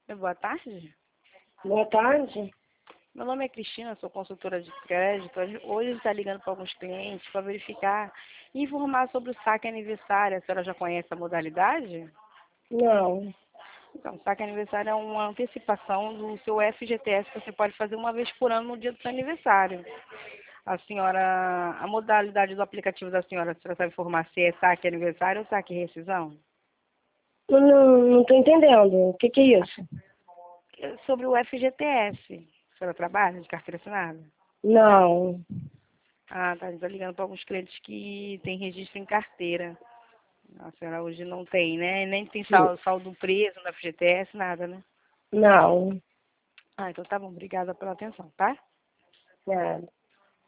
Boa tarde. Boa tarde. Meu nome é Cristina, sou consultora de crédito. Hoje está ligando para alguns clientes para verificar e informar sobre o saque aniversário. A senhora já conhece a modalidade? Não. Então, o saque aniversário é uma antecipação do seu FGTS que você pode fazer uma vez por ano no dia do seu aniversário. A modalidade do aplicativo da senhora, a senhora sabe informar se é saque aniversário ou saque rescisão? Não tô entendendo. O que é isso? Sobre o FGTS. A senhora trabalha de carteira assinada? Não. Ah, tá. Estou ligando para alguns clientes que têm registro em carteira. A senhora hoje não tem, né? Nem tem saldo preso na FGTS, nada, né? Não. Ah, então tá bom. Obrigada pela atenção, tá? Nada.